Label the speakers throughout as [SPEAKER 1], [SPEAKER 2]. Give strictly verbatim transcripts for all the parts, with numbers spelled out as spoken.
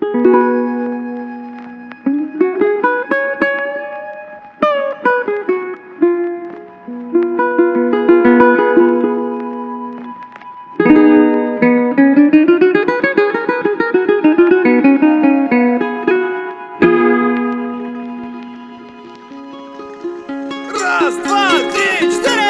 [SPEAKER 1] Раз, два, три, четыре!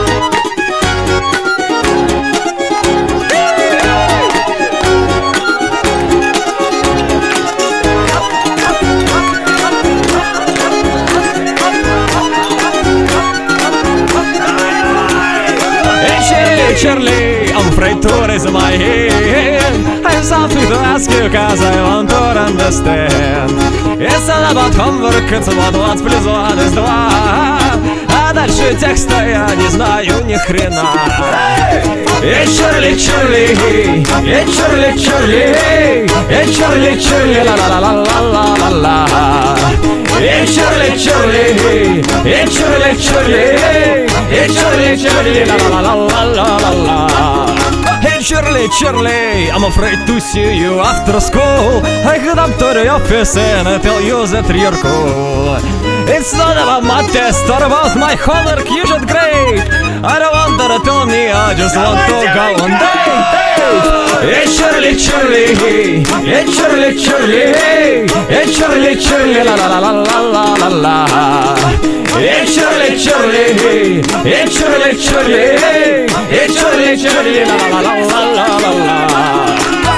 [SPEAKER 2] Hey Charlie, I'm afraid to raise my hand. I have something to ask you cause I want to understand. It's not about homework, it's about one плюс one is два. А дальше текста я не знаю ни хрена. Эй, Чарли, Чарли, эй, Чарли, Чарли, эй, Чарли, Чарли, ла-ла-ла-ла-ла-ла-ла. Эй, Чарли, Чарли, эй, Чарли, Чарли, эй, Чарли, Чарли, ла-ла-ла-ла-ла-ла-ла. Hey Charlie, Charlie, I'm afraid to see you after school. I head up to the office and I tell you that you're cool. It's not about my test or about my homework, you should grade. I don't want her to tell me, I just want to go on date. Hey Charlie, Charlie, hey Charlie, Charlie, hey Charlie, Charlie, la la la la la la la. Hey Charlie, Charlie, hey Charlie, Charlie, hey Charlie, Charlie, la la la la la la la.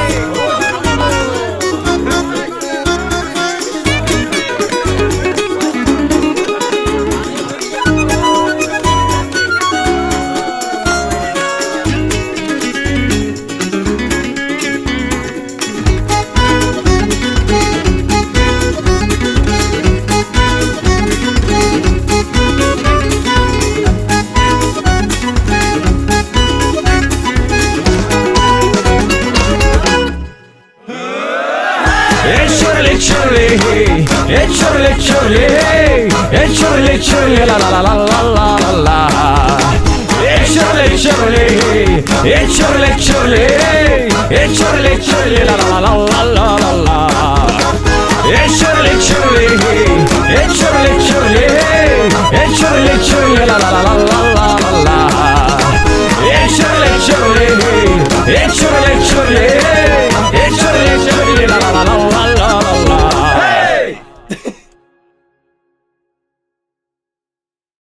[SPEAKER 2] Hey Charlie, Charlie, hey Charlie, Charlie, hey Charlie, Charlie, la la la la la la la. Hey Charlie, Charlie, hey Charlie, Charlie, hey Charlie, Charlie, la la la la la la la. Hey Charlie, Charlie, hey Charlie, Charlie, hey Charlie, Charlie, la la la la la la.